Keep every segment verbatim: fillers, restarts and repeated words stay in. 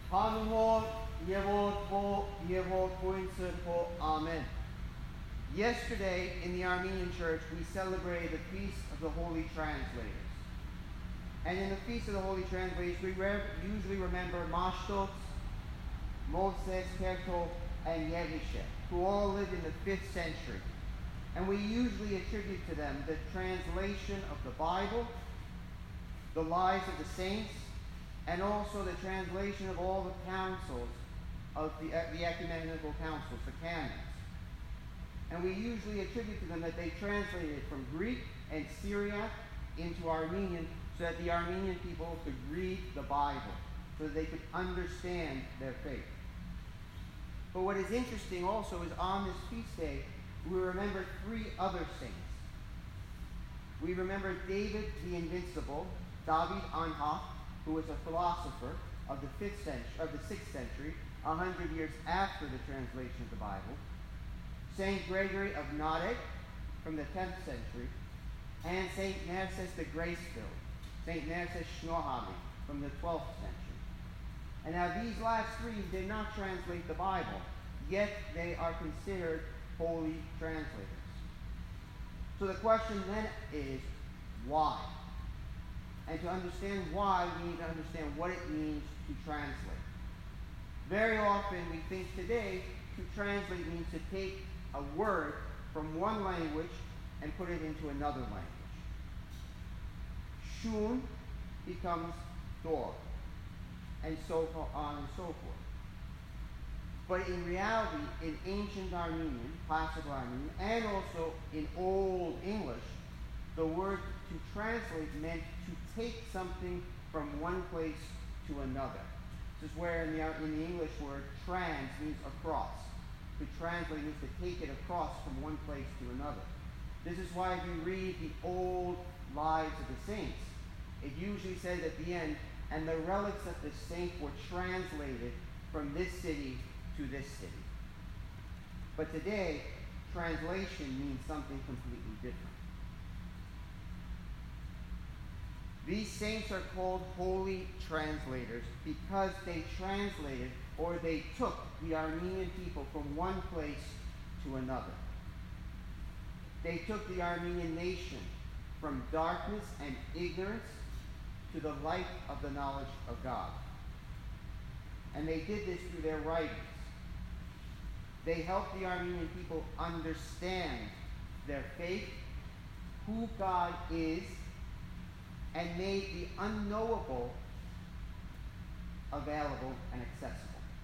한국어 예보 예보 points po Amen. Yesterday in the Armenian Church we celebrated the Feast of the Holy Translators. And in the Feast of the Holy Translators we re- usually remember Mashtots, Moses, Kerto, and Yevishe, who all lived in the fifth century. And we usually attribute to them the translation of the Bible, the lives of the saints, and also the translation of all the councils of the, uh, the ecumenical councils, the canons. And we usually attribute to them that they translated from Greek and Syriac into Armenian so that the Armenian people could read the Bible, so that they could understand their faith. But what is interesting also is on this feast day, we remember three other saints. We remember David the Invincible, David Anha, who was a philosopher of the fifth century, of the sixth century, a hundred years after the translation of the Bible. Saint Gregory of Nodek from the tenth century, and Saint Narcissus the Grace-filled, Saint Narcissus Shnohali from the twelfth century. And now these last three did not translate the Bible, yet they are considered holy translators. So the question then is, why? And to understand why, we need to understand what it means to translate. Very often we think today to translate means to take a word from one language and put it into another language. Shun becomes door, and so on and so forth. But in reality, in ancient Armenian, classical Armenian, and also in Old English, the word to translate meant to take something from one place to another. This is where in the, in the English word trans means across. To translate means to take it across from one place to another. This is why if you read the old lives of the saints, it usually says at the end, and the relics of the saint were translated from this city to this city. But today, translation means something completely different. These saints are called holy translators because they translated or they took the Armenian people from one place to another. They took the Armenian nation from darkness and ignorance to the light of the knowledge of God. And they did this through their writings. They helped the Armenian people understand their faith, who God is, and made the unknowable available and accessible.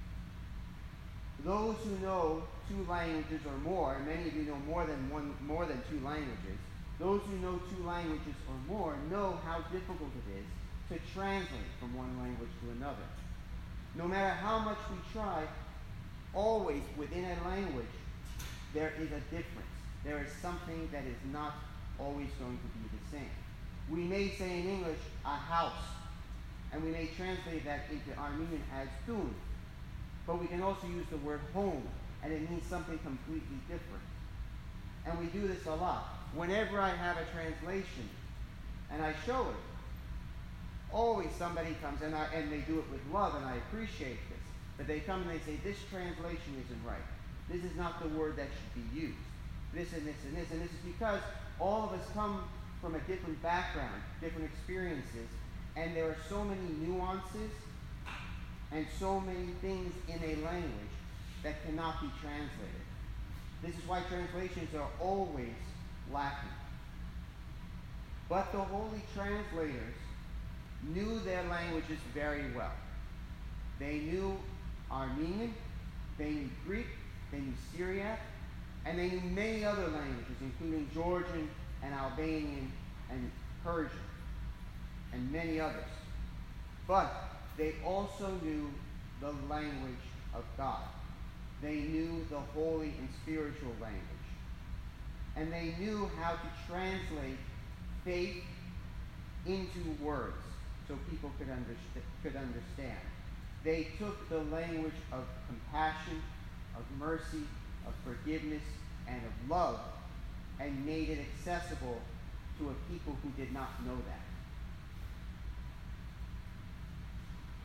Those who know two languages or more, and many of you know more than one, more than two languages, those who know two languages or more know how difficult it is to translate from one language to another. No matter how much we try, always within a language, there is a difference. There is something that is not always going to be the same. We may say in English, a house, and we may translate that into Armenian as tun. But we can also use the word home, and it means something completely different. And we do this a lot. Whenever I have a translation, and I show it, always somebody comes, and, I, and they do it with love, and I appreciate this. But they come and they say, this translation isn't right. This is not the word that should be used. This and this and this. And this is because all of us come from a different background, different experiences, and there are so many nuances and so many things in a language that cannot be translated. This is why translations are always lacking. But the holy translators knew their languages very well. They knew Armenian, they knew Greek, they knew Syriac, and they knew many other languages, including Georgian and Albanian and Persian, and many others. But they also knew the language of God. They knew the holy and spiritual language. And they knew how to translate faith into words so people could, underst- could understand. They took the language of compassion, of mercy, of forgiveness, and of love, and made it accessible to a people who did not know that.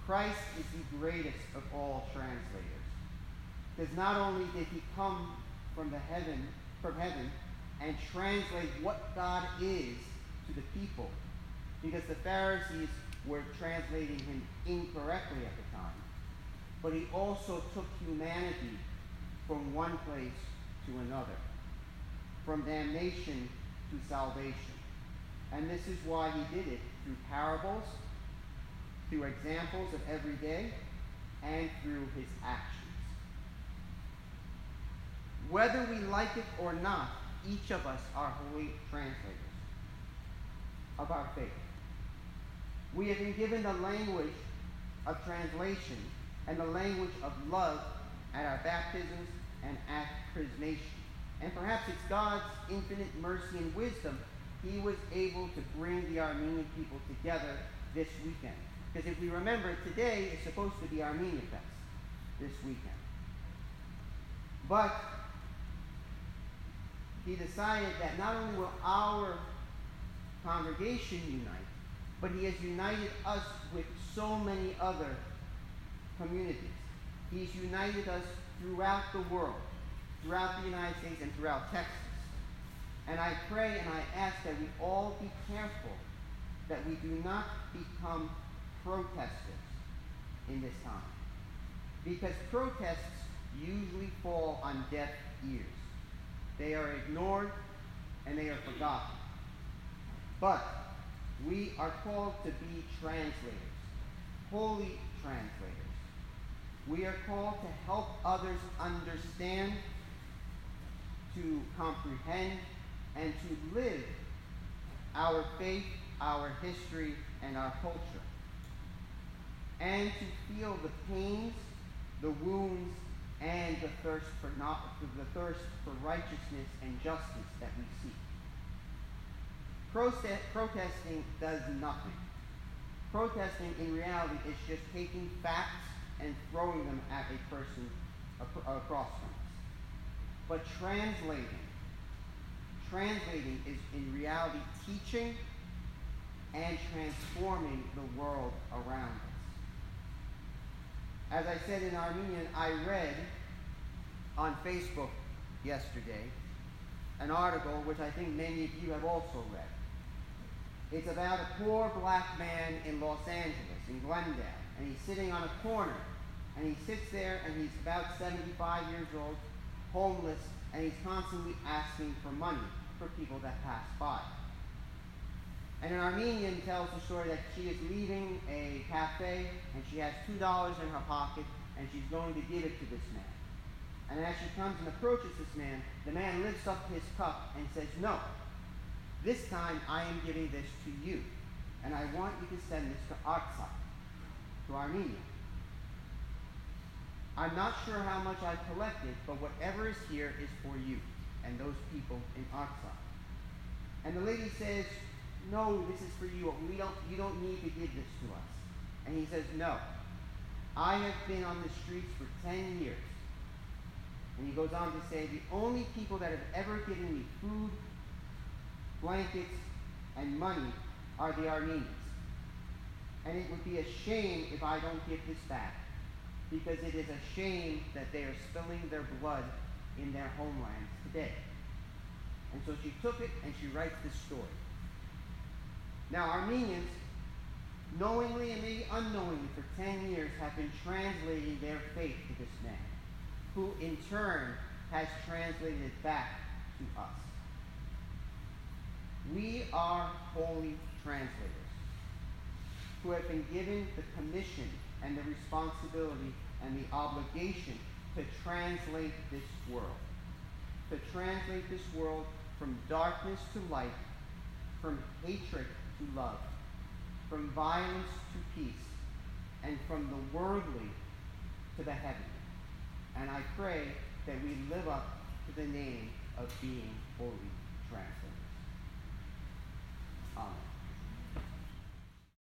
Christ is the greatest of all translators. Because not only did he come from the heaven, from heaven and translate what God is to the people, because the Pharisees were translating him incorrectly at the time, but he also took humanity from one place to another, from damnation to salvation. And this is why he did it through parables, through examples of every day, and through his actions. Whether we like it or not, each of us are holy translators of our faith. We have been given the language of translation and the language of love at our baptisms and at chrismation. And perhaps it's God's infinite mercy and wisdom he was able to bring the Armenian people together this weekend. Because if we remember, today is supposed to be Armenia Fest this weekend. But he decided that not only will our congregation unite, but he has united us with so many other communities. He's united us throughout the world, throughout the United States and throughout Texas. And I pray and I ask that we all be careful that we do not become protesters in this time. Because protests usually fall on deaf ears. They are ignored and they are forgotten. But we are called to be translators, holy translators. We are called to help others understand, to comprehend, and to live our faith, our history, and our culture. And to feel the pains, the wounds, and the thirst for not, the thirst for righteousness and justice that we seek. Protest, protesting does nothing. Protesting in reality is just taking facts and throwing them at a person across from us. But translating, translating is in reality teaching and transforming the world around us. As I said in Armenian, I read on Facebook yesterday an article which I think many of you have also read. It's about a poor black man in Los Angeles, in Glendale, and he's sitting on a corner, and he sits there and he's about seventy-five years old, homeless, and he's constantly asking for money for people that pass by. And an Armenian tells the story that she is leaving a cafe and she has two dollars in her pocket and she's going to give it to this man. And as she comes and approaches this man, the man lifts up his cup and says, "No, this time I am giving this to you. And I want you to send this to Artsakh, to Armenia. I'm not sure how much I've collected, but whatever is here is for you and those people in Artsakh." And the lady says, "No, this is for you. We don't, you don't need to give this to us." And he says, "No. I have been on the streets for ten years. And he goes on to say, "The only people that have ever given me food, blankets, and money are the Armenians. And it would be a shame if I don't give this back, because it is a shame that they are spilling their blood in their homelands today." And so she took it and she writes this story. Now, Armenians, knowingly and maybe unknowingly for ten years, have been translating their faith to this man, who in turn has translated it back to us. We are holy translators who have been given the commission and the responsibility and the obligation to translate this world. To translate this world from darkness to light, from hatred to love, from violence to peace, and from the worldly to the heavenly. And I pray that we live up to the name of being holy translators. Amen.